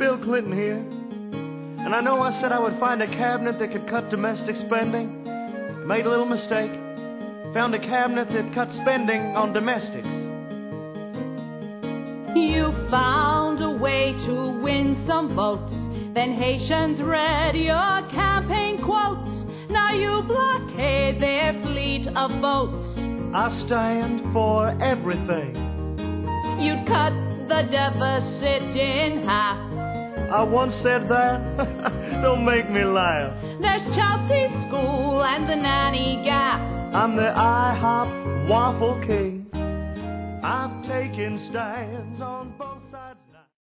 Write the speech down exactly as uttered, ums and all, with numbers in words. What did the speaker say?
Bill Clinton here. And I know I said I would find a cabinet that could cut domestic spending. Made a little mistake. Found a cabinet that cut spending on domestics. You found a way to win some votes. Then Haitians read your campaign quotes. Now you blockade their fleet of boats. I stand for everything. You'd cut the deficit in half. I once said that. Don't make me laugh. There's Chelsea School and the Nanny Gap. I'm the IHOP Waffle King. I've taken stands on both